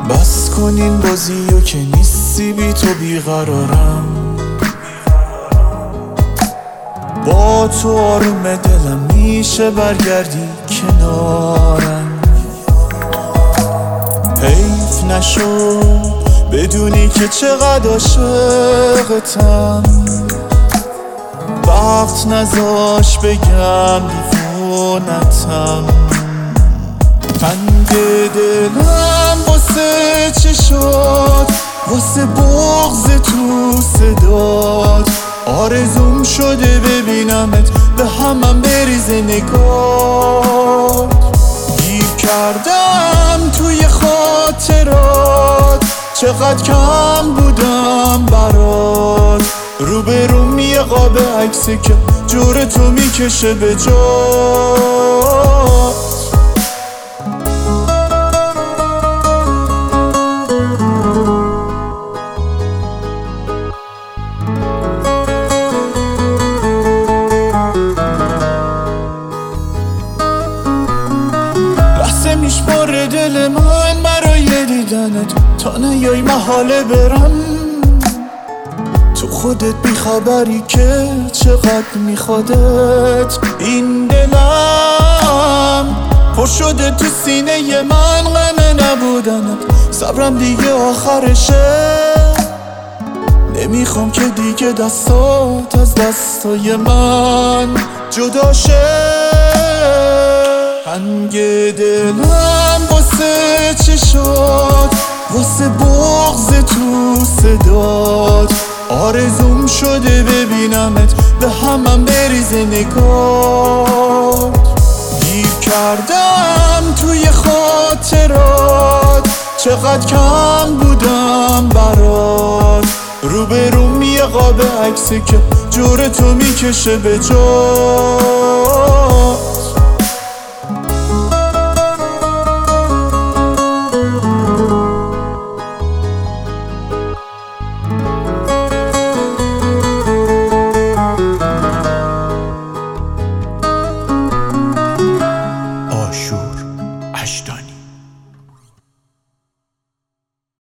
بس کن این بازیو که نیستی بی تو بیقرارم، با تو آروم دلم میشه برگردی کنارم. حیف نشد بدونی که چقدر عاشقتم، وقت نذاش بگم دیوونتم. تنگ دلم واسه چی شد، واسه بغض تو صدات. آرزوم شده ببینمت به همم بریزه نگات. گیر کردم توی خاطرات، چقدر کم بودم برات. روبروم یه قاب عکسی که جور تو میکشه به جات. لحظه میشماره دل من برای دیدنت، تا نیای محاله برم. تو خودت بیخبری که چقدر میخوادت. این دلم پر شده تو سینه من، غم نبودنت صبرم دیگه آخرشه. نمیخوام که دیگه دستات از دستای من جدا شه. تنگ دلم واسه چی شد، واسه بغض تو صدات. آرزوم شده ببینمت به همم بریزه نگات. گیر کردم توی خاطرات، چقدر کم بودم برات. روبروم یه قاب عکسی که جور تو میکشه به جات.